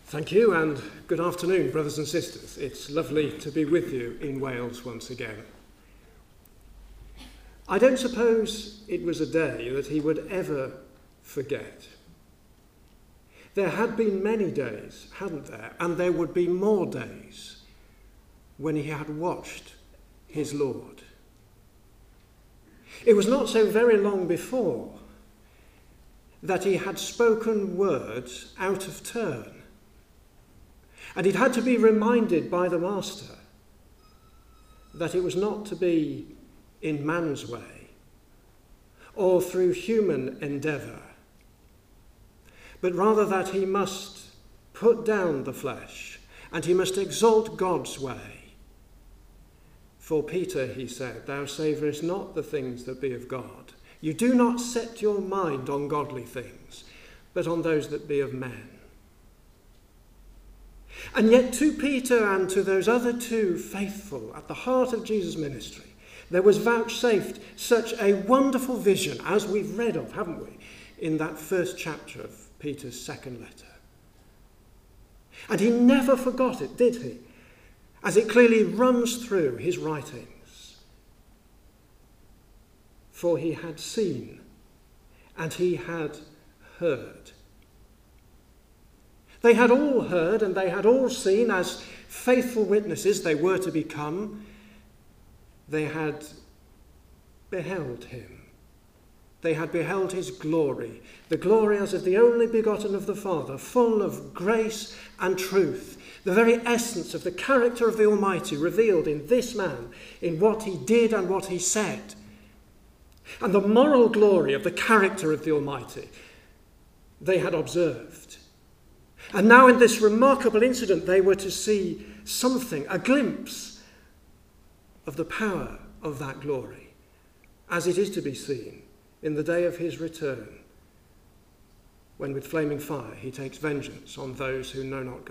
Thank you, and good afternoon, brothers and sisters. It's lovely to be with you in Wales once again. I don't suppose it was a day that he would ever forget. There had been many days, hadn't there? And there would be more days when he had watched his Lord. It was not so very long before that he had spoken words out of turn. And he'd had to be reminded by the Master that it was not to be in man's way or through human endeavour, but rather that he must put down the flesh and he must exalt God's way. For Peter, he said, thou savourest not the things that be of God. You do not set your mind on godly things, but on those that be of men. And yet to Peter and to those other two faithful at the heart of Jesus' ministry, there was vouchsafed such a wonderful vision, as we've read of, haven't we, in that first chapter of Peter's second letter. And he never forgot it, did he? As it clearly runs through his writings. For he had seen and he had heard. They had all heard and they had all seen, as faithful witnesses they were to become. They had beheld him. They had beheld his glory, the glory as of the only begotten of the Father, full of grace and truth, the very essence of the character of the Almighty revealed in this man, in what he did and what he said. And the moral glory of the character of the Almighty they had observed. And now in this remarkable incident they were to see something, a glimpse of the power of that glory, as it is to be seen in the day of his return, when with flaming fire he takes vengeance on those who know not God.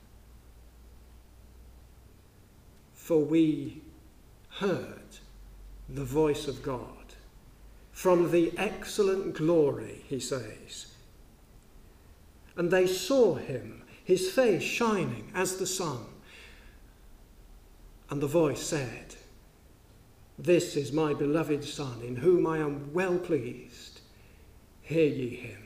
For we heard the voice of God from the excellent glory, he says. And they saw him, his face shining as the sun. And the voice said, this is my beloved Son, in whom I am well pleased. Hear ye him.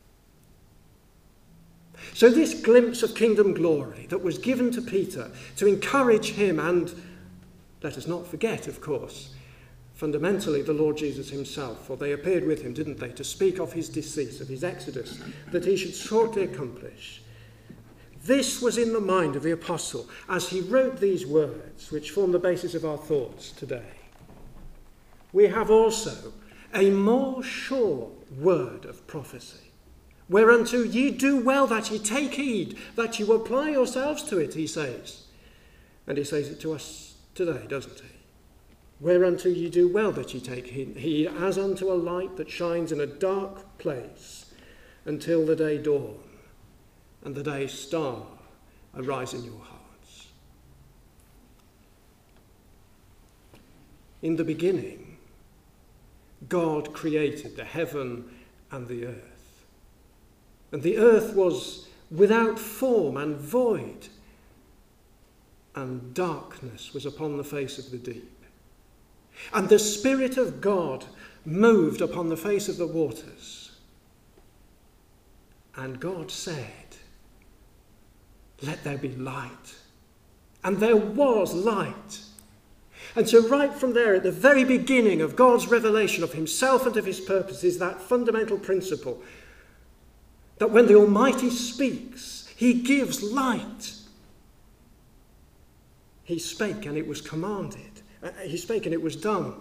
So this glimpse of kingdom glory that was given to Peter to encourage him, and let us not forget, of course, fundamentally the Lord Jesus himself, for they appeared with him, didn't they, to speak of his decease, of his exodus, that he should shortly accomplish. This was in the mind of the apostle as he wrote these words, which form the basis of our thoughts today. We have also a more sure word of prophecy, whereunto ye do well that ye take heed, that you apply yourselves to it, he says. And he says it to us today, doesn't he? Whereunto ye do well that ye take heed, as unto a light that shines in a dark place, until the day dawn, and the day star arise in your hearts. In the beginning, God created the heaven and the earth. And the earth was without form and void, and darkness was upon the face of the deep. And the Spirit of God moved upon the face of the waters. And God said, let there be light. And there was light. And so right from there, at the very beginning of God's revelation of himself and of his purposes, that fundamental principle that when the Almighty speaks, he gives light. He spake and it was commanded. He spake and it was done.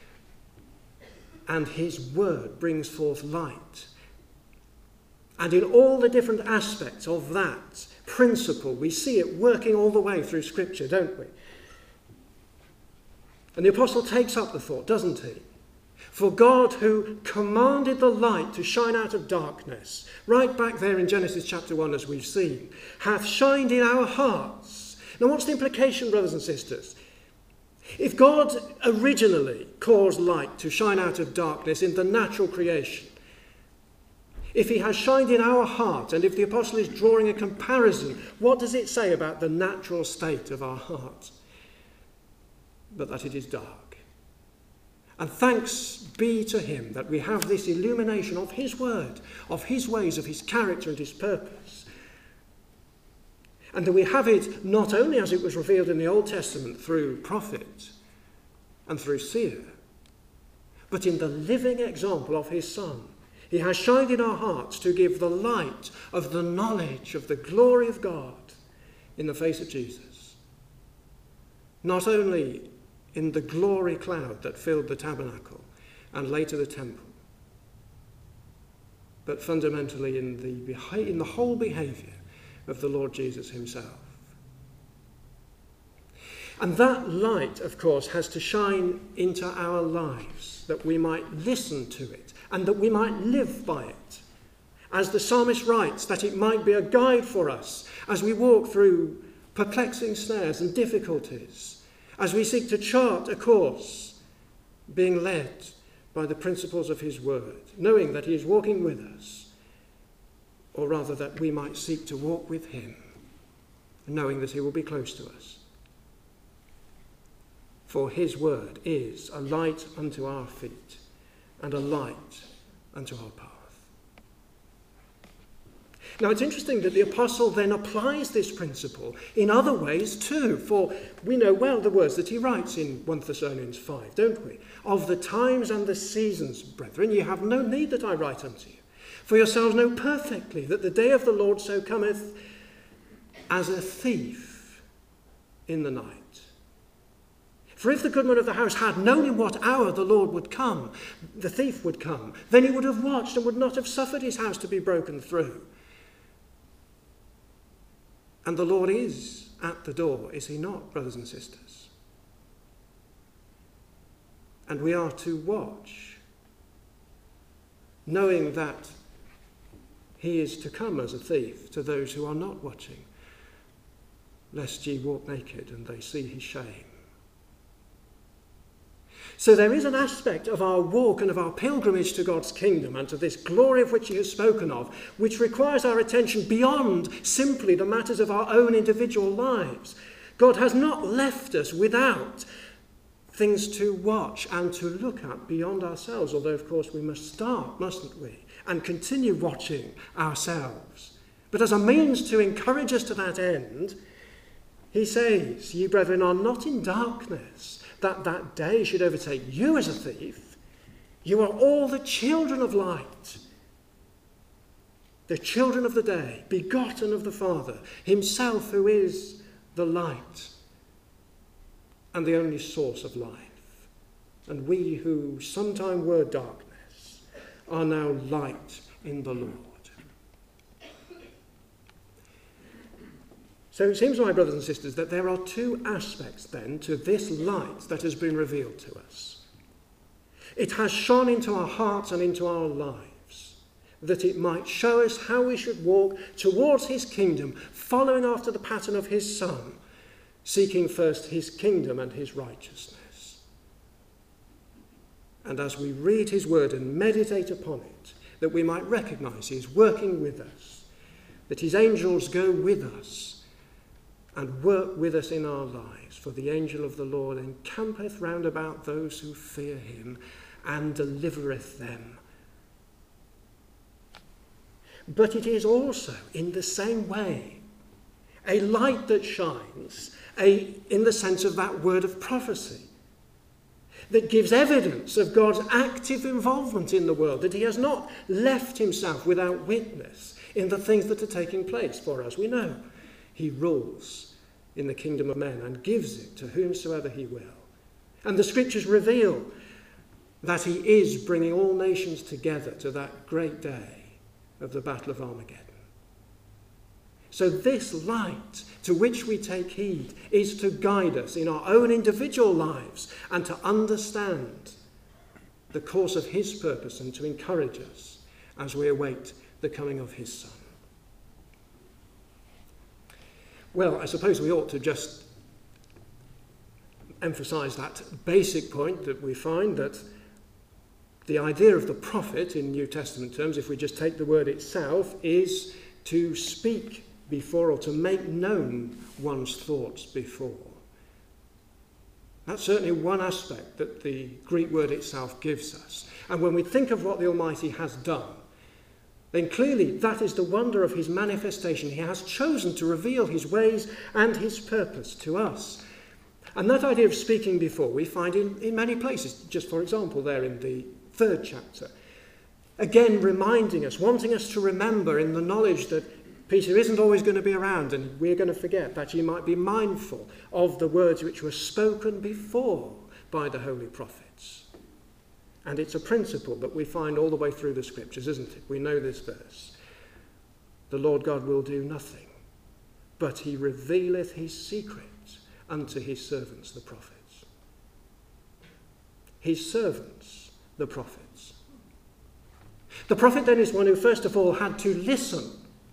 And his word brings forth light. And in all the different aspects of that principle, we see it working all the way through Scripture, don't we? And the apostle takes up the thought, doesn't he? For God, who commanded the light to shine out of darkness, right back there in Genesis chapter 1, as we've seen, hath shined in our hearts. Now what's the implication, brothers and sisters? If God originally caused light to shine out of darkness in the natural creation, If he has shined in our heart, and if the apostle is drawing a comparison, what does it say about the natural state of our heart? But that it is dark. And thanks be to him that we have this illumination of his word, of his ways, of his character and his purpose. And that we have it not only as it was revealed in the Old Testament through prophet and through seer, but in the living example of his Son. He has shined in our hearts to give the light of the knowledge of the glory of God in the face of Jesus. Not only in the glory cloud that filled the tabernacle and later the temple, but fundamentally in the whole behaviour of the Lord Jesus himself. And that light, of course, has to shine into our lives, that we might listen to it and that we might live by it. As the psalmist writes, that it might be a guide for us as we walk through perplexing snares and difficulties, as we seek to chart a course, being led by the principles of his word, knowing that he is walking with us, or rather that we might seek to walk with him, knowing that he will be close to us. For his word is a light unto our feet and a light unto our path. Now it's interesting that the apostle then applies this principle in other ways too, for we know well the words that he writes in 1 Thessalonians 5, don't we? Of the times and the seasons, brethren, ye have no need that I write unto you. For yourselves know perfectly that the day of the Lord so cometh as a thief in the night. For if the goodman of the house had known in what hour the Lord would come, the thief would come, then he would have watched and would not have suffered his house to be broken through. And the Lord is at the door, is he not, brothers and sisters? And we are to watch, knowing that he is to come as a thief to those who are not watching, lest ye walk naked and they see his shame. So there is an aspect of our walk and of our pilgrimage to God's kingdom and to this glory of which he has spoken of, which requires our attention beyond simply the matters of our own individual lives. God has not left us without things to watch and to look at beyond ourselves, although of course we must start, mustn't we, and continue watching ourselves. But as a means to encourage us to that end, he says, ye brethren are not in darkness, that day should overtake you as a thief. You are all the children of light, the children of the day, begotten of the Father, himself who is the light and the only source of life. And we who sometime were darkness are now light in the Lord. So it seems, my brothers and sisters, that there are two aspects then to this light that has been revealed to us. It has shone into our hearts and into our lives, that it might show us how we should walk towards his kingdom, following after the pattern of his Son, seeking first his kingdom and his righteousness. And as we read his word and meditate upon it, that we might recognize he is working with us, that his angels go with us, and work with us in our lives. For the angel of the Lord encampeth round about those who fear him, and delivereth them. But it is also, in the same way, a light that shines, in the sense of that word of prophecy, that gives evidence of God's active involvement in the world, that he has not left himself without witness in the things that are taking place. For as we know, he rules in the kingdom of men and gives it to whomsoever he will. And the scriptures reveal that he is bringing all nations together to that great day of the Battle of Armageddon. So this light to which we take heed is to guide us in our own individual lives and to understand the course of his purpose and to encourage us as we await the coming of his Son. Well, I suppose we ought to just emphasize that basic point that we find that The idea of the prophet in New Testament terms, if we just take the word itself, is to speak before or to make known one's thoughts before. That's certainly one aspect that the Greek word itself gives us. And when we think of what the Almighty has done, then clearly that is the wonder of his manifestation. He has chosen to reveal his ways and his purpose to us. And that idea of speaking before we find in many places. Just for example, there in the 3rd chapter. Again, reminding us, wanting us to remember in the knowledge that Peter isn't always going to be around and we're going to forget, that you might be mindful of the words which were spoken before by the holy prophets. And it's a principle that we find all the way through the scriptures, isn't it? We know this verse. The Lord God will do nothing, but he revealeth his secrets unto his servants, the prophets. His servants, the prophets. The prophet then is one who first of all had to listen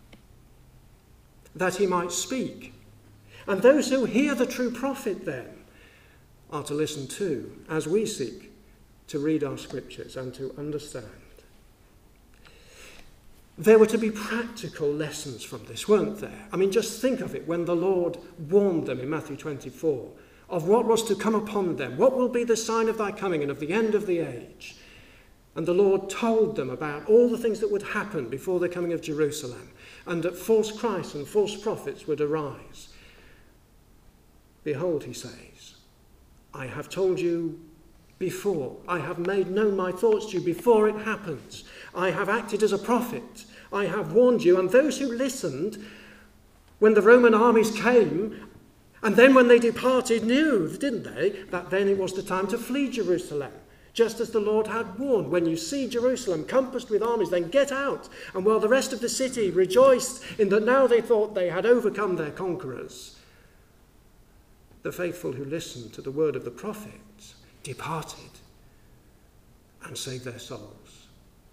that he might speak. And those who hear the true prophet then are to listen too, as we seek to read our scriptures and to understand. There were to be practical lessons from this, weren't there? I mean, just think of it when the Lord warned them in Matthew 24 of what was to come upon them. What will be the sign of thy coming and of the end of the age? And the Lord told them about all the things that would happen before the coming of Jerusalem, and that false Christs and false prophets would arise. Behold, he says, I have told you before. I have made known my thoughts to you before it happens. I have acted as a prophet. I have warned you. And those who listened when the Roman armies came, and then when they departed, knew, didn't they, that then it was the time to flee Jerusalem. Just as the Lord had warned, when you see Jerusalem compassed with armies, then get out. And while the rest of the city rejoiced in that now they thought they had overcome their conquerors, the faithful who listened to the word of the prophets departed and saved their souls.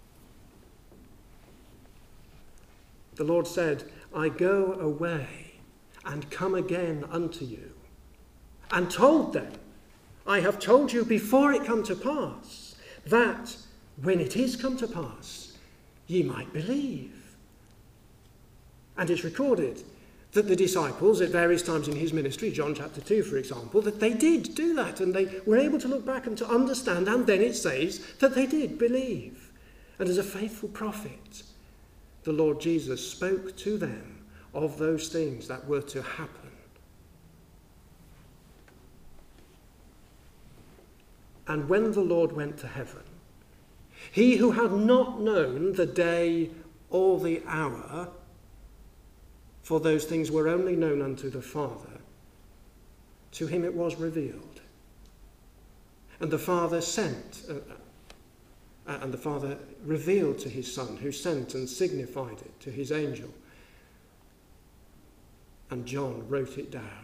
The Lord said, I go away and come again unto you, and told them, I have told you before it come to pass, that when it is come to pass, ye might believe. And it's recorded that the disciples at various times in his ministry, John chapter 2 for example, that they did do that, and they were able to look back and to understand, and then it says that they did believe. And as a faithful prophet, the Lord Jesus spoke to them of those things that were to happen. And when the Lord went to heaven, he who had not known the day or the hour, for those things were only known unto the Father, to him it was revealed. And the Father sent, and the Father revealed to his Son, who sent and signified it to his angel. And John wrote it down,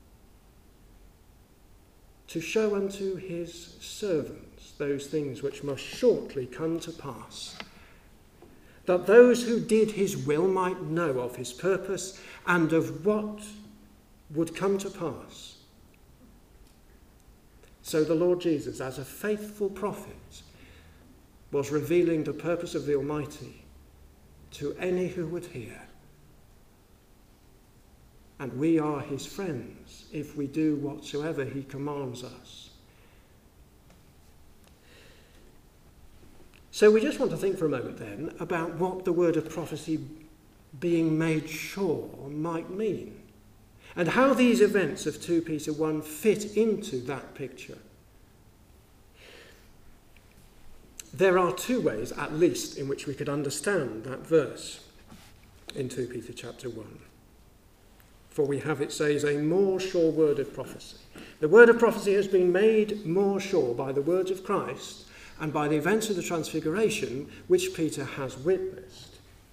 to show unto his servants those things which must shortly come to pass, that those who did his will might know of his purpose and of what would come to pass. So the Lord Jesus, as a faithful prophet, was revealing the purpose of the Almighty to any who would hear. And we are his friends if we do whatsoever he commands us. So we just want to think for a moment then about what the word of prophecy being made sure might mean, and how these events of 2 Peter 1 fit into that picture. There are 2 ways, at least, in which we could understand that verse in 2 Peter chapter 1. For we have, it says, a more sure word of prophecy. The word of prophecy has been made more sure by the words of Christ and by the events of the Transfiguration, which Peter has witnessed.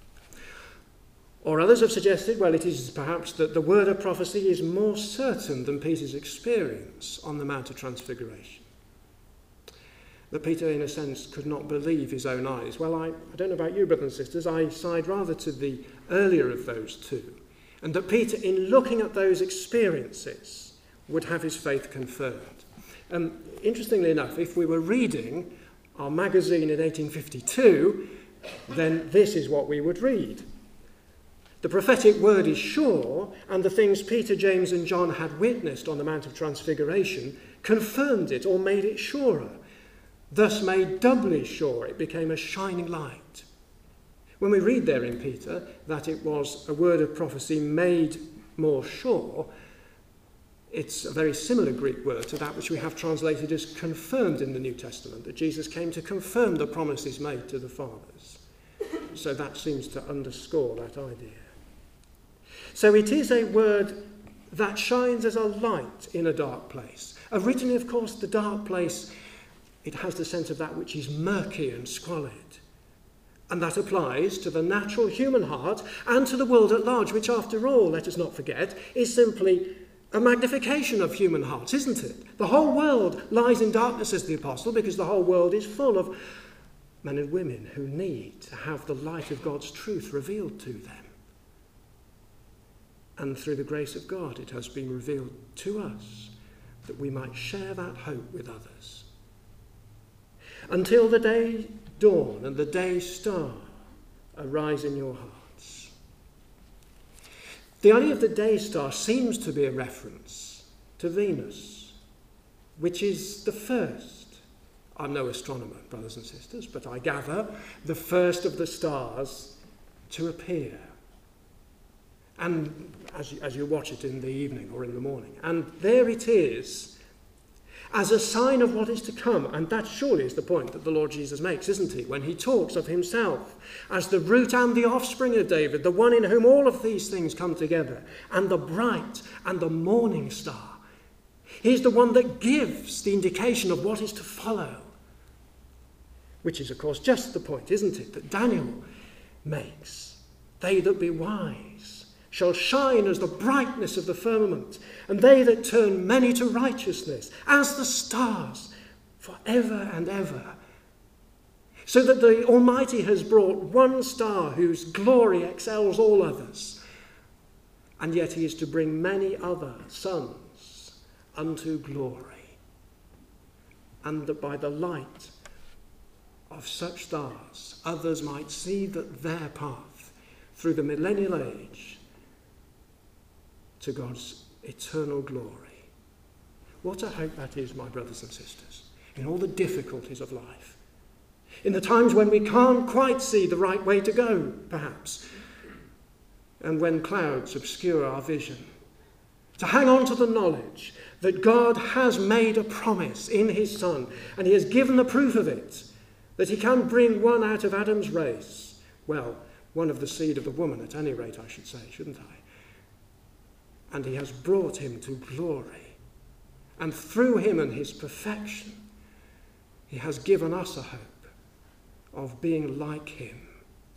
Or others have suggested, well, it is perhaps that the word of prophecy is more certain than Peter's experience on the Mount of Transfiguration. That Peter, in a sense, could not believe his own eyes. Well, I don't know about you, brothers and sisters, I side rather to the earlier of those 2. And that Peter, in looking at those experiences, would have his faith confirmed. Interestingly enough, if we were reading our magazine in 1852, then this is what we would read. The prophetic word is sure, and the things Peter, James, and John had witnessed on the Mount of Transfiguration confirmed it or made it surer. Thus made doubly sure, it became a shining light. When we read there in Peter that it was a word of prophecy made more sure, it's a very similar Greek word to that which we have translated as confirmed in the New Testament, that Jesus came to confirm the promises made to the fathers. So that seems to underscore that idea. So it is a word that shines as a light in a dark place. Originally, of course, the dark place, it has the sense of that which is murky and squalid. And that applies to the natural human heart and to the world at large, which, after all, let us not forget, is simply a magnification of human hearts, isn't it? The whole world lies in darkness, says the apostle, because the whole world is full of men and women who need to have the light of God's truth revealed to them. And through the grace of God, it has been revealed to us that we might share that hope with others. Until the day dawn and the day star arise in your hearts. The idea of the day star seems to be a reference to Venus, which is the first. I'm no astronomer, brothers and sisters, but I gather the first of the stars to appear. And as you watch it in the evening or in the morning. And there it is, as a sign of what is to come. And that surely is the point that the Lord Jesus makes, isn't he? When he talks of himself as the root and the offspring of David, the one in whom all of these things come together, and the bright and the morning star. He's the one that gives the indication of what is to follow. Which is, of course, just the point, isn't it, that Daniel makes. They that be wise shall shine as the brightness of the firmament, and they that turn many to righteousness, as the stars, for ever and ever. So that the Almighty has brought one star whose glory excels all others, and yet he is to bring many other sons unto glory, and that by the light of such stars others might see that their path through the millennial age to God's eternal glory. What a hope that is, my brothers and sisters, in all the difficulties of life. In the times when we can't quite see the right way to go, perhaps, and when clouds obscure our vision. To hang on to the knowledge that God has made a promise in his Son, and he has given the proof of it, that he can bring one out of Adam's race. Well, one of the seed of the woman, at any rate, I should say, shouldn't I? And he has brought him to glory. And through him and his perfection, he has given us a hope of being like him.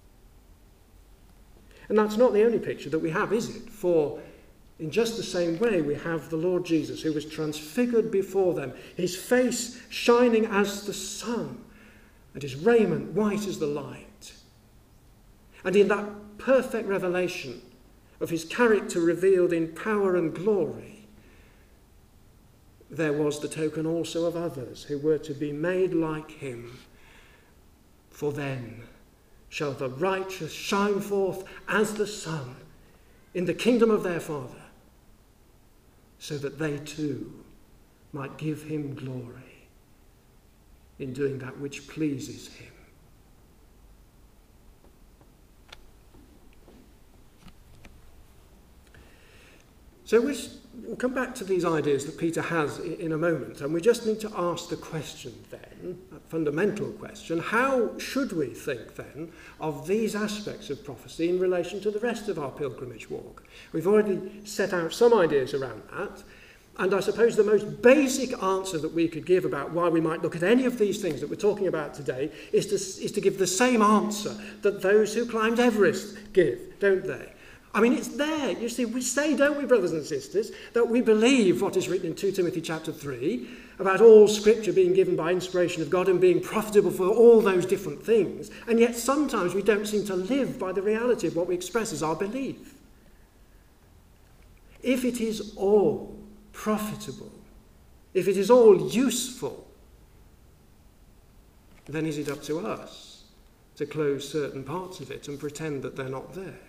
And that's not the only picture that we have, is it? For in just the same way, we have the Lord Jesus, who was transfigured before them, his face shining as the sun, and his raiment white as the light. And in that perfect revelation of his character revealed in power and glory, there was the token also of others who were to be made like him. For then shall the righteous shine forth as the sun in the kingdom of their Father, so that they too might give him glory in doing that which pleases him. So we'll come back to these ideas that Peter has in a moment, and we just need to ask the question then, a fundamental question, how should we think then of these aspects of prophecy in relation to the rest of our pilgrimage walk? We've already set out some ideas around that, and I suppose the most basic answer that we could give about why we might look at any of these things that we're talking about today is to give the same answer that those who climbed Everest give, don't they? I mean, it's there. You see, we say, don't we, brothers and sisters, that we believe what is written in 2 Timothy chapter 3 about all scripture being given by inspiration of God and being profitable for all those different things. And yet sometimes we don't seem to live by the reality of what we express as our belief. If it is all profitable, if it is all useful, then is it up to us to close certain parts of it and pretend that they're not there?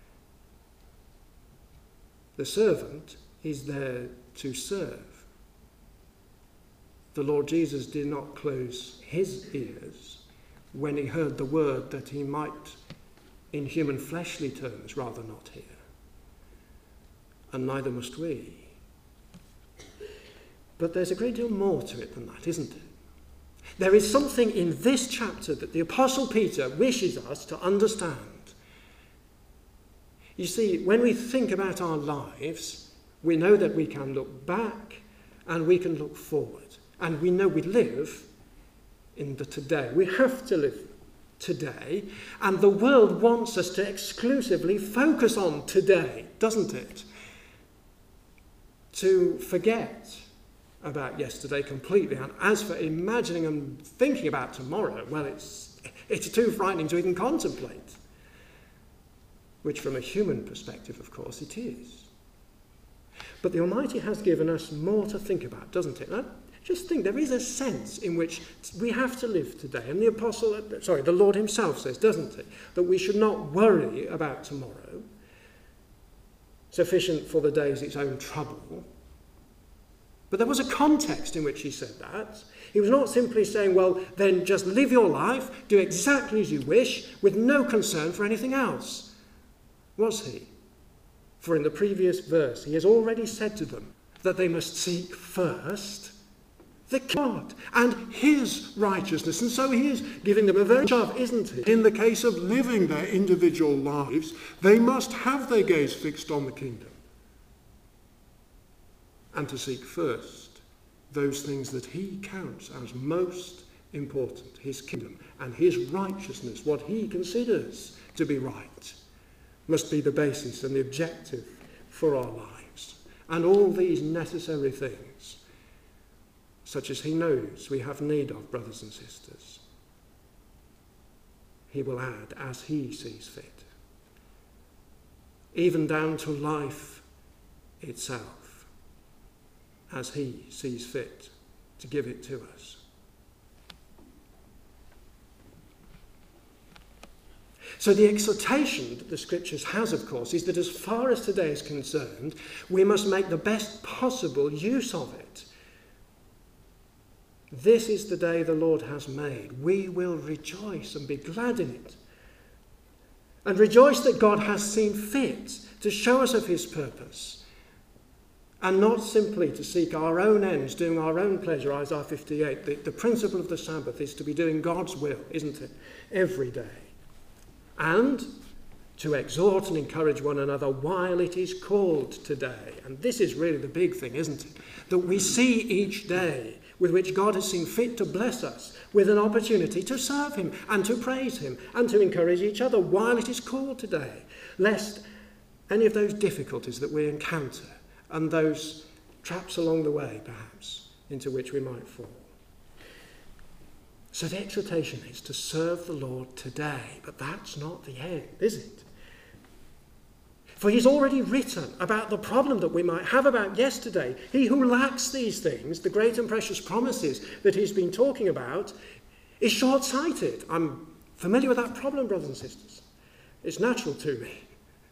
The servant is there to serve. The Lord Jesus did not close his ears when he heard the word that he might, in human fleshly terms, rather not hear. And neither must we. But there's a great deal more to it than that, isn't it? There is something in this chapter that the Apostle Peter wishes us to understand. You see, when we think about our lives, we know that we can look back and we can look forward. And we know we live in the today. We have to live today. And the world wants us to exclusively focus on today, doesn't it? To forget about yesterday completely. And as for imagining and thinking about tomorrow, well, it's too frightening to even contemplate. Which from a human perspective, of course, it is. But the Almighty has given us more to think about, doesn't it? Now, just think, there is a sense in which we have to live today. And the Lord himself says, doesn't he, that we should not worry about tomorrow. Sufficient for the day is its own trouble. But there was a context in which he said that. He was not simply saying, well, then just live your life, do exactly as you wish, with no concern for anything else. Was he? For in the previous verse, he has already said to them that they must seek first the God and his righteousness. And so he is giving them a very shove, isn't he? In the case of living their individual lives, they must have their gaze fixed on the kingdom. And to seek first those things that he counts as most important, his kingdom and his righteousness, what he considers to be right, must be the basis and the objective for our lives. And all these necessary things, such as he knows we have need of, brothers and sisters, he will add as he sees fit, even down to life itself, as he sees fit to give it to us. So the exhortation that the Scriptures has, of course, is that as far as today is concerned, we must make the best possible use of it. This is the day the Lord has made. We will rejoice and be glad in it. And rejoice that God has seen fit to show us of his purpose. And not simply to seek our own ends, doing our own pleasure. Isaiah 58, the principle of the Sabbath is to be doing God's will, isn't it? Every day. And to exhort and encourage one another while it is called today. And this is really the big thing, isn't it? That we see each day with which God has seen fit to bless us with an opportunity to serve him and to praise him and to encourage each other while it is called today, lest any of those difficulties that we encounter and those traps along the way, perhaps, into which we might fall. So the exhortation is to serve the Lord today, but that's not the end, is it? For he's already written about the problem that we might have about yesterday. He who lacks these things, the great and precious promises that he's been talking about, is short-sighted. I'm familiar with that problem, brothers and sisters. It's natural to me,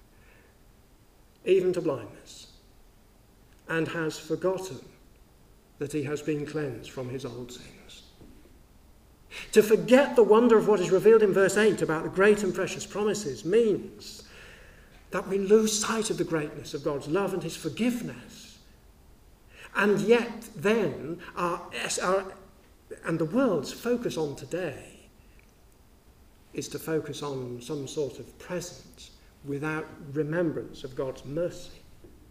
even to blindness, and has forgotten that he has been cleansed from his old sins. To forget the wonder of what is revealed in verse 8 about the great and precious promises means that we lose sight of the greatness of God's love and his forgiveness. And yet then, and the world's focus on today is to focus on some sort of present without remembrance of God's mercy.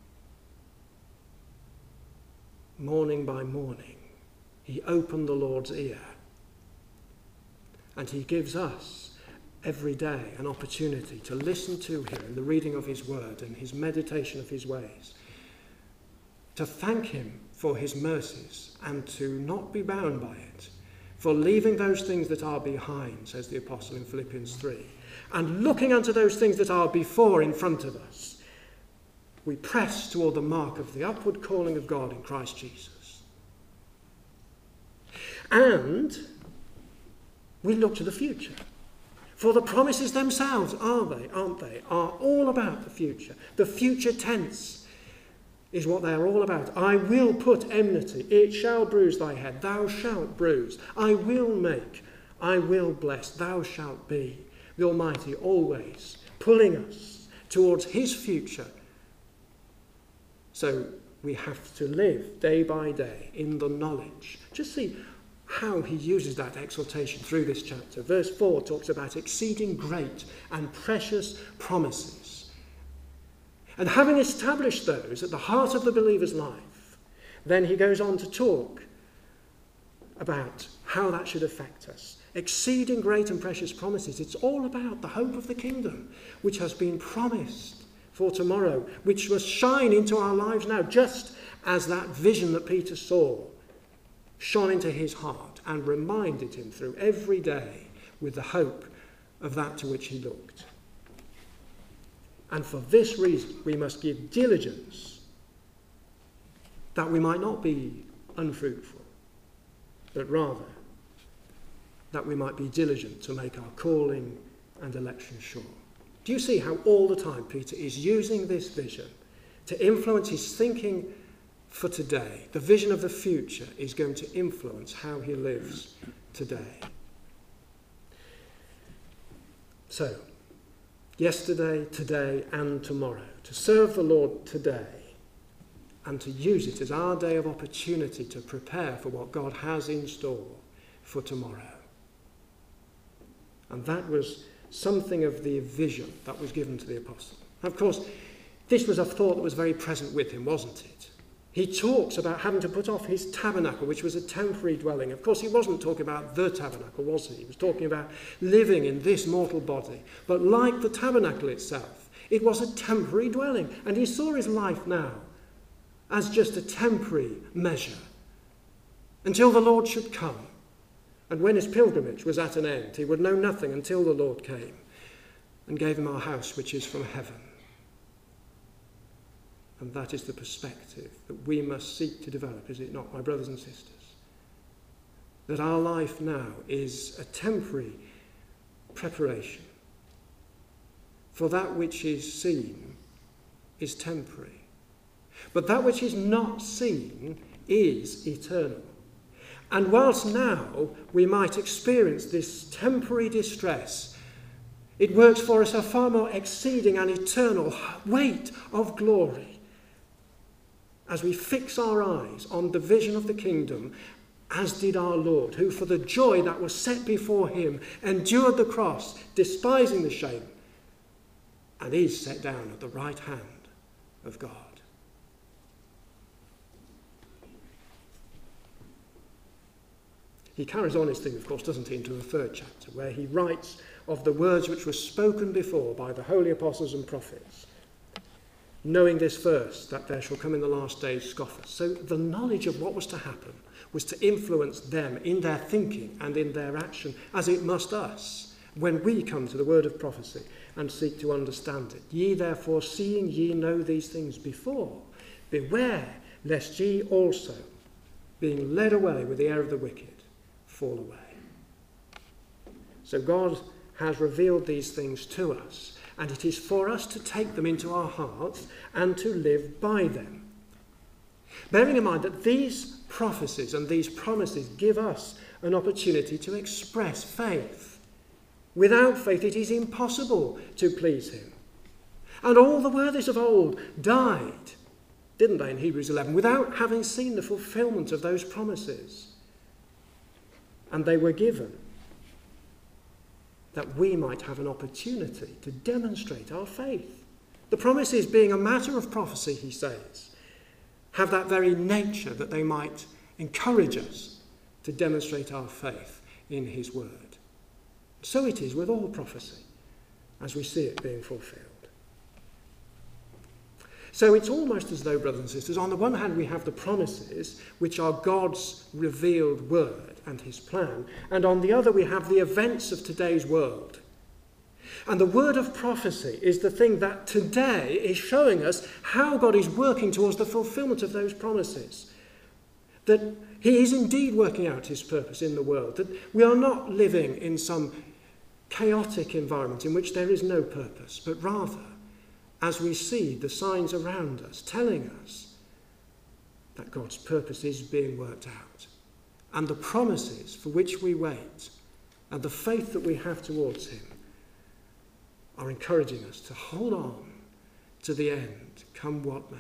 Morning by morning, he opened the Lord's ear, and he gives us every day an opportunity to listen to him in the reading of his word and his meditation of his ways, to thank him for his mercies and to not be bound by it, for leaving those things that are behind, says the apostle in Philippians 3, and looking unto those things that are before in front of us. We press toward the mark of the upward calling of God in Christ Jesus. And we look to the future. For the promises themselves, aren't they, are all about the future. The future tense is what they are all about. I will put enmity, it shall bruise thy head, thou shalt bruise. I will make, I will bless, thou shalt be. The Almighty always pulling us towards his future. So we have to live day by day in the knowledge. Just see how he uses that exhortation through this chapter. Verse 4 talks about exceeding great and precious promises. And having established those at the heart of the believer's life, then he goes on to talk about how that should affect us. Exceeding great and precious promises. It's all about the hope of the kingdom, which has been promised for tomorrow, which must shine into our lives now, just as that vision that Peter saw shone into his heart and reminded him through every day with the hope of that to which he looked. And for this reason, we must give diligence, that we might not be unfruitful, but rather that we might be diligent to make our calling and election sure. Do you see how all the time Peter is using this vision to influence his thinking for today? The vision of the future is going to influence how he lives today. So, yesterday, today, and tomorrow, to serve the Lord today and to use it as our day of opportunity to prepare for what God has in store for tomorrow. And that was something of the vision that was given to the apostle. Of course, this was a thought that was very present with him, wasn't it? He talks about having to put off his tabernacle, which was a temporary dwelling. Of course, he wasn't talking about the tabernacle, was he? He was talking about living in this mortal body. But like the tabernacle itself, it was a temporary dwelling. And he saw his life now as just a temporary measure until the Lord should come. And when his pilgrimage was at an end, he would know nothing until the Lord came and gave him our house, which is from heaven. And that is the perspective that we must seek to develop, is it not, my brothers and sisters? That our life now is a temporary preparation. For that which is seen is temporary. But that which is not seen is eternal. And whilst now we might experience this temporary distress, it works for us a far more exceeding and eternal weight of glory as we fix our eyes on the vision of the kingdom, as did our Lord, who for the joy that was set before him endured the cross, despising the shame, and is set down at the right hand of God. He carries on his thing, of course, doesn't he, into the third chapter, where he writes of the words which were spoken before by the holy apostles and prophets, knowing this first, that there shall come in the last days scoffers. So the knowledge of what was to happen was to influence them in their thinking and in their action, as it must us, when we come to the word of prophecy and seek to understand it. Ye therefore, seeing ye know these things before, beware lest ye also, being led away with the air of the wicked, fall away. So God has revealed these things to us, and it is for us to take them into our hearts and to live by them. Bearing in mind that these prophecies and these promises give us an opportunity to express faith. Without faith, it is impossible to please him. And all the worthies of old died, didn't they, in Hebrews 11, without having seen the fulfillment of those promises. And they were given that we might have an opportunity to demonstrate our faith. The promises, being a matter of prophecy, he says, have that very nature that they might encourage us to demonstrate our faith in his word. So it is with all prophecy, as we see it being fulfilled. So it's almost as though, brothers and sisters, on the one hand we have the promises, which are God's revealed word and his plan, and on the other we have the events of today's world. And the word of prophecy is the thing that today is showing us how God is working towards the fulfillment of those promises. that he is indeed working out his purpose in the world, that we are not living in some chaotic environment in which there is no purpose, but rather, as we see the signs around us telling us that God's purpose is being worked out, and the promises for which we wait, and the faith that we have towards him, are encouraging us to hold on to the end, come what may.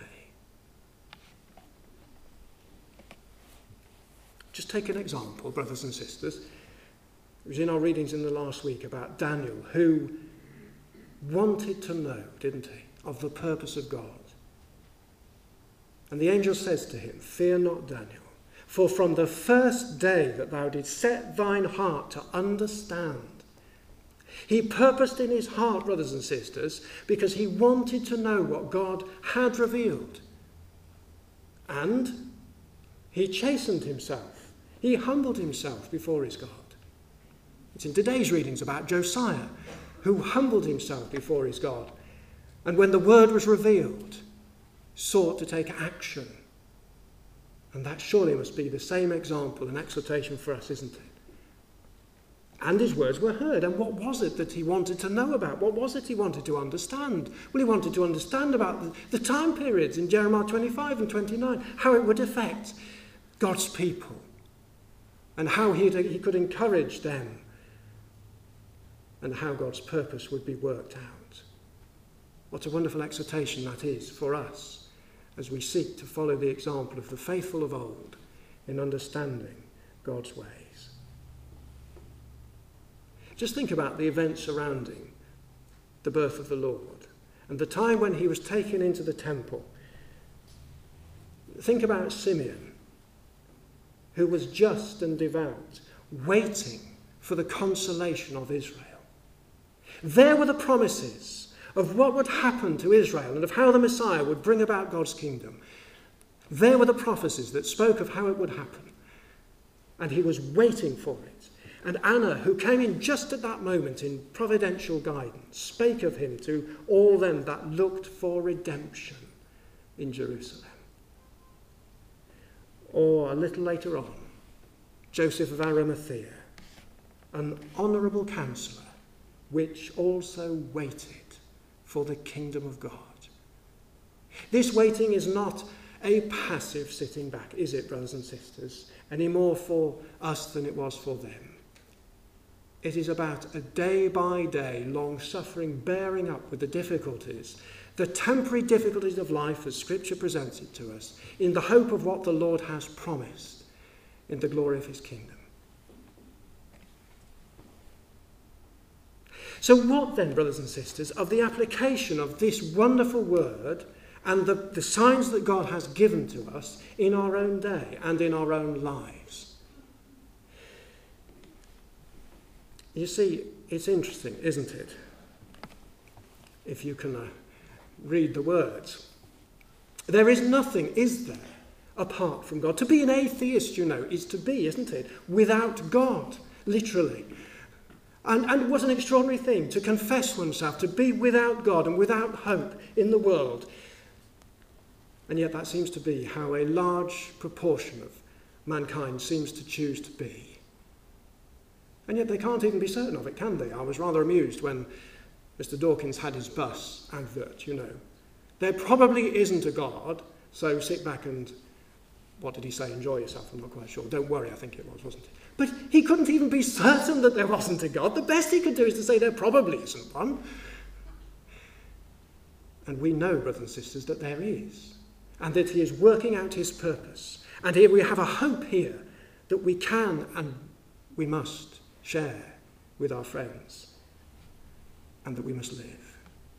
Just take an example, brothers and sisters. It was in our readings in the last week about Daniel, who wanted to know, didn't he, of the purpose of God. And the angel says to him, "Fear not, Daniel, for from the first day that thou didst set thine heart to understand." He purposed in his heart, brothers and sisters, because he wanted to know what God had revealed. And he chastened himself. He humbled himself before his God. It's in today's readings about Josiah, who humbled himself before his God, and when the word was revealed, sought to take action. And that surely must be the same example and exhortation for us, isn't it? And his words were heard. And what was it that he wanted to know about? What was it he wanted to understand? Well, he wanted to understand about the time periods in Jeremiah 25 and 29, how it would affect God's people, and how he could encourage them, and how God's purpose would be worked out. What a wonderful exhortation that is for us as we seek to follow the example of the faithful of old in understanding God's ways. Just think about the events surrounding the birth of the Lord and the time when he was taken into the temple. Think about Simeon, who was just and devout, waiting for the consolation of Israel. There were the promises of what would happen to Israel and of how the Messiah would bring about God's kingdom. There were the prophecies that spoke of how it would happen. And he was waiting for it. And Anna, who came in just at that moment in providential guidance, spake of him to all them that looked for redemption in Jerusalem. Or a little later on, Joseph of Arimathea, an honourable counsellor, which also waited for the kingdom of God. This waiting is not a passive sitting back, is it, brothers and sisters, any more for us than it was for them. It is about a day-by-day long-suffering bearing up with the difficulties, the temporary difficulties of life as Scripture presents it to us, in the hope of what the Lord has promised in the glory of his kingdom. So what then, brothers and sisters, of the application of this wonderful word and the signs that God has given to us in our own day and in our own lives? You see, it's interesting, isn't it? If you can read the words. There is nothing, is there, apart from God? To be an atheist, you know, is to be, isn't it, without God, literally. And what an extraordinary thing to confess oneself, to be without God and without hope in the world. And yet that seems to be how a large proportion of mankind seems to choose to be. And yet they can't even be certain of it, can they? I was rather amused when Mr. Dawkins had his bus advert, you know. There probably isn't a God, so sit back and, what did he say, enjoy yourself? I'm not quite sure. Don't worry, I think it was, wasn't it? But he couldn't even be certain that there wasn't a God. The best he could do is to say there probably isn't one. And we know, brothers and sisters, that there is, and that he is working out his purpose. And here we have a hope here that we can and we must share with our friends, and that we must live.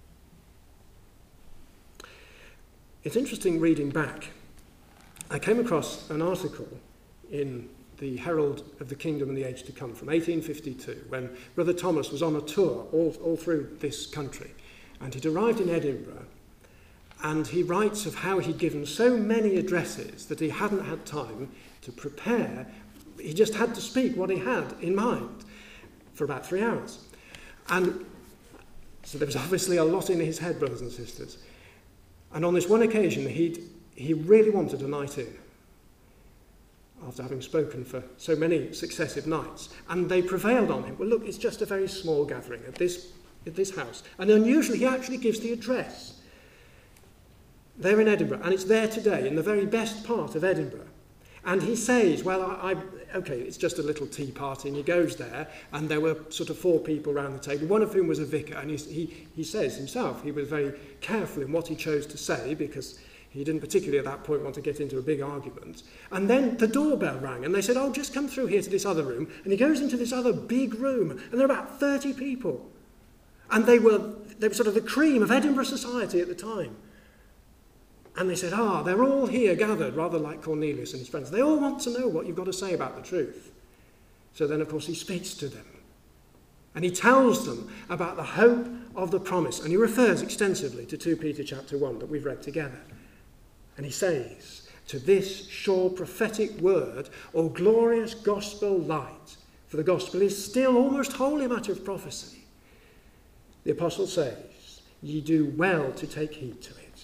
It's interesting reading back. I came across an article in the Herald of the Kingdom and the Age to Come from 1852, when Brother Thomas was on a tour all through this country. And he'd arrived in Edinburgh, and he writes of how he'd given so many addresses that he hadn't had time to prepare. He just had to speak what he had in mind for about 3 hours. And so there was obviously a lot in his head, brothers and sisters. And on this one occasion, he really wanted a night in. after having spoken for so many successive nights, and they prevailed on him. Well, look, it's just a very small gathering at this house. And unusually, he actually gives the address. They're in Edinburgh, and it's there today, in the very best part of Edinburgh. And he says, well, okay, it's just a little tea party, and he goes there, and there were sort of 4 people around the table, one of whom was a vicar, and he says himself he was very careful in what he chose to say, because he didn't particularly at that point want to get into a big argument. And then the doorbell rang, and they said, oh, just come through here to this other room. And he goes into this other big room, and there are about 30 people. And they were sort of the cream of Edinburgh society at the time. And they said, they're all here gathered, rather like Cornelius and his friends. They all want to know what you've got to say about the truth. So then, of course, he speaks to them. And he tells them about the hope of the promise. And he refers extensively to 2 Peter chapter 1 that we've read together. And he says, to this sure prophetic word, O glorious gospel light, for the gospel is still almost wholly a matter of prophecy. The apostle says, ye do well to take heed to it.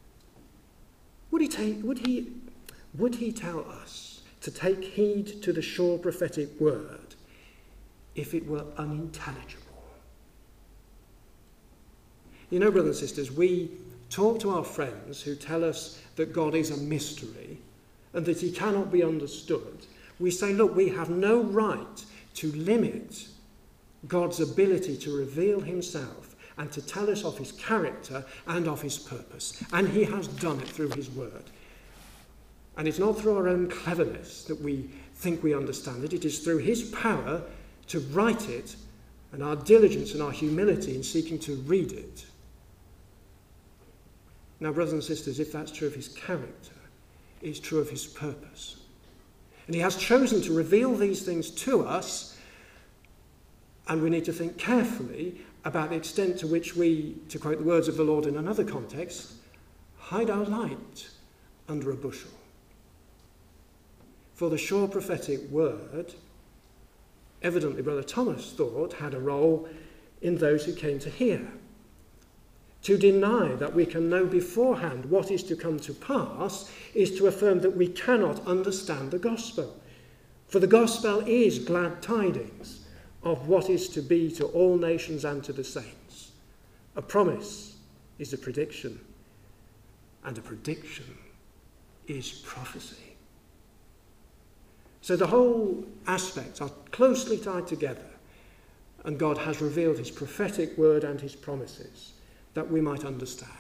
Would he tell us to take heed to the sure prophetic word if it were unintelligible? You know, brothers and sisters, we talk to our friends who tell us that God is a mystery and that he cannot be understood. We say, look, we have no right to limit God's ability to reveal himself and to tell us of his character and of his purpose. And he has done it through his word. And it's not through our own cleverness that we think we understand it. It is through his power to write it and our diligence and our humility in seeking to read it. Now, brothers and sisters, if that's true of his character, it's true of his purpose. And he has chosen to reveal these things to us, and we need to think carefully about the extent to which we, to quote the words of the Lord in another context, hide our light under a bushel. For the sure prophetic word, evidently Brother Thomas thought, had a role in those who came to hear. To deny that we can know beforehand what is to come to pass is to affirm that we cannot understand the gospel. For the gospel is glad tidings of what is to be to all nations and to the saints. A promise is a prediction, and a prediction is prophecy. So the whole aspects are closely tied together, and God has revealed his prophetic word and his promises that we might understand.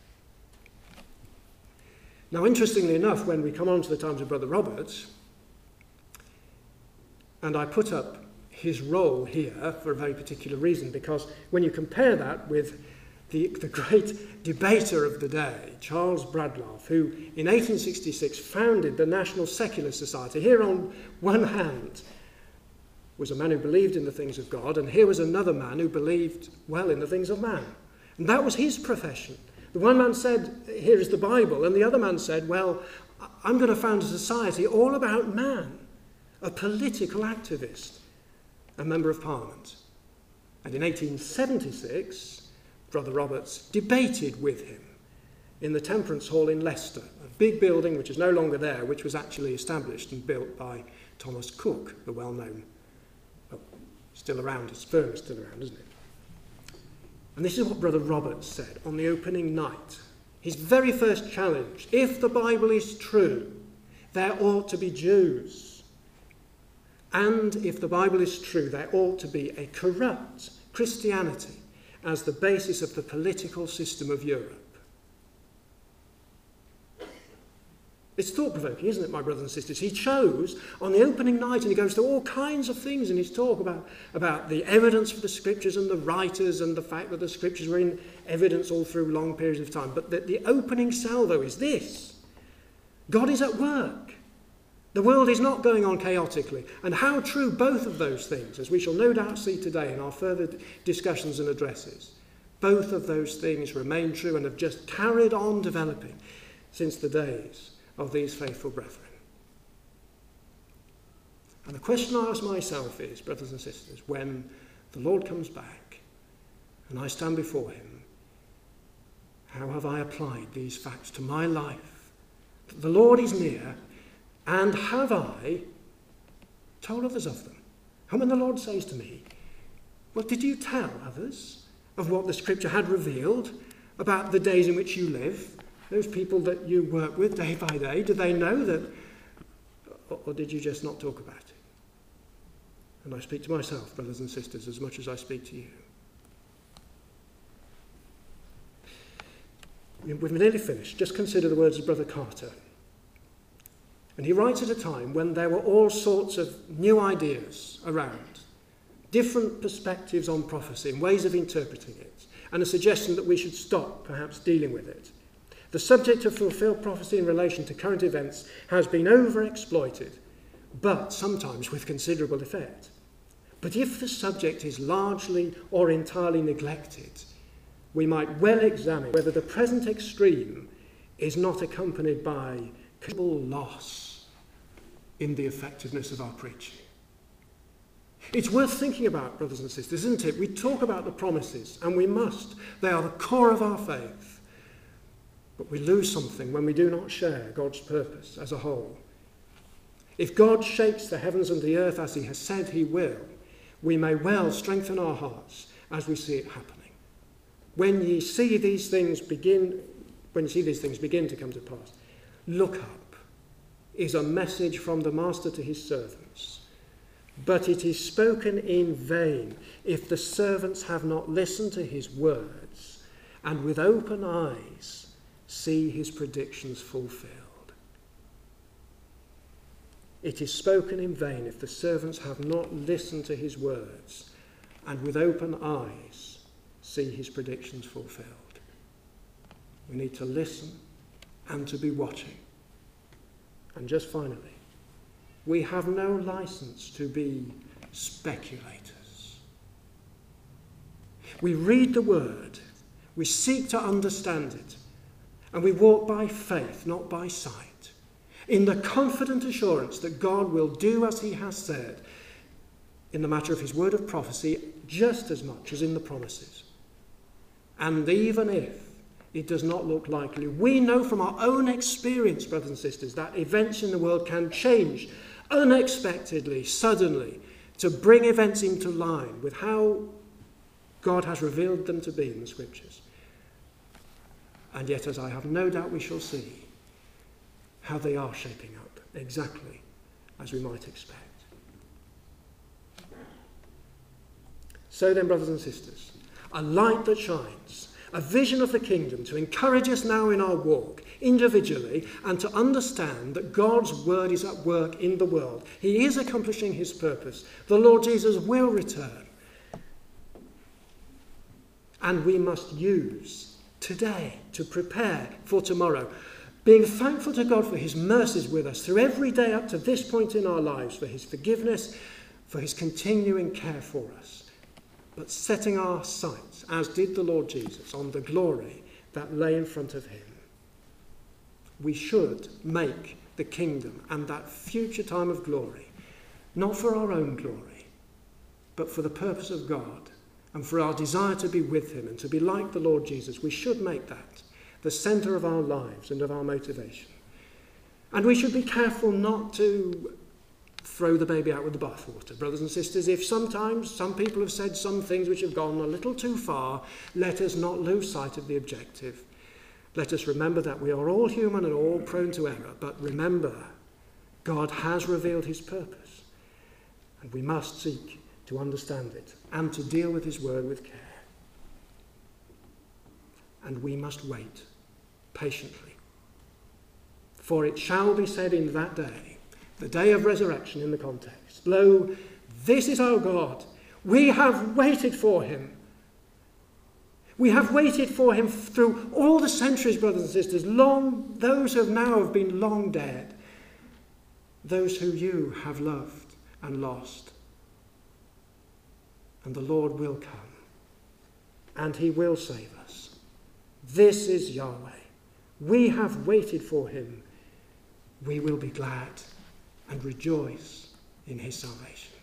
Now, interestingly enough, when we come on to the times of Brother Roberts, and I put up his role here for a very particular reason, because when you compare that with the great debater of the day, Charles Bradlaugh, who in 1866 founded the National Secular Society, here on one hand was a man who believed in the things of God, and here was another man who believed, well, in the things of man. And that was his profession. The one man said, here is the Bible, and the other man said, well, I'm going to found a society all about man, a political activist, a member of Parliament. And in 1876, Brother Roberts debated with him in the Temperance Hall in Leicester, a big building which is no longer there, which was actually established and built by Thomas Cook, the well-known, still around, his firm is still around, isn't it? And this is what Brother Roberts said on the opening night. His very first challenge: if the Bible is true, there ought to be Jews. And if the Bible is true, there ought to be a corrupt Christianity as the basis of the political system of Europe. It's thought-provoking, isn't it, my brothers and sisters? He chose on the opening night, and he goes through all kinds of things in his talk about the evidence for the scriptures and the writers and the fact that the scriptures were in evidence all through long periods of time. But the opening salvo is this: God is at work. The world is not going on chaotically. And how true both of those things, as we shall no doubt see today in our further discussions and addresses, both of those things remain true and have just carried on developing since the days of these faithful brethren. And the question I ask myself is, brothers and sisters, when the Lord comes back and I stand before him, how have I applied these facts to my life? That the Lord is near, And have I told others of them? And when the Lord says to me, well, did you tell others of what the Scripture had revealed about the days in which you live? Those people that you work with day by day, do they know that? Or did you just not talk about it? And I speak to myself, brothers and sisters, as much as I speak to you. We've nearly finished. Just consider the words of Brother Carter. And he writes at a time when there were all sorts of new ideas around, different perspectives on prophecy and ways of interpreting it, and a suggestion that we should stop perhaps dealing with it. The subject of fulfilled prophecy in relation to current events has been overexploited, but sometimes with considerable effect. But if the subject is largely or entirely neglected, we might well examine whether the present extreme is not accompanied by considerable loss in the effectiveness of our preaching. It's worth thinking about, brothers and sisters, isn't it? We talk about the promises, and we must. They are the core of our faith. But we lose something when we do not share God's purpose as a whole. If God shakes the heavens and the earth as he has said he will, we may well strengthen our hearts as we see it happening. When you see these things begin to come to pass, look up is a message from the Master to his servants. But it is spoken in vain if the servants have not listened to his words and with open eyes see his predictions fulfilled. It is spoken in vain if the servants have not listened to his words and with open eyes see his predictions fulfilled. We need to listen and to be watching. And just finally, we have no license to be speculators. We read the word, we seek to understand it, and we walk by faith, not by sight, in the confident assurance that God will do as he has said in the matter of his word of prophecy, just as much as in the promises. And even if it does not look likely, we know from our own experience, brothers and sisters, that events in the world can change unexpectedly, suddenly, to bring events into line with how God has revealed them to be in the Scriptures. And yet, as I have no doubt we shall see, how they are shaping up exactly as we might expect. So then, brothers and sisters, a light that shines, a vision of the kingdom to encourage us now in our walk, individually, and to understand that God's word is at work in the world. He is accomplishing his purpose. The Lord Jesus will return. And we must use today to prepare for tomorrow, being thankful to God for his mercies with us through every day up to this point in our lives, for his forgiveness, for his continuing care for us. But setting our sights, as did the Lord Jesus, on the glory that lay in front of him. We should make the kingdom and that future time of glory, not for our own glory, but for the purpose of God and for our desire to be with him and to be like the Lord Jesus. We should make that the centre of our lives and of our motivation. And we should be careful not to throw the baby out with the bathwater. Brothers and sisters, if sometimes some people have said some things which have gone a little too far, let us not lose sight of the objective. Let us remember that we are all human and all prone to error, but remember, God has revealed his purpose, and we must seek to understand it and to deal with his word with care. And we must wait patiently. For it shall be said in that day, the day of resurrection in the context, lo, this is our God. We have waited for him. We have waited for him through all the centuries, brothers and sisters, those who now have been long dead, those who you have loved and lost. And the Lord will come, and he will save us. This is Yahweh. We have waited for him. We will be glad and rejoice in his salvation.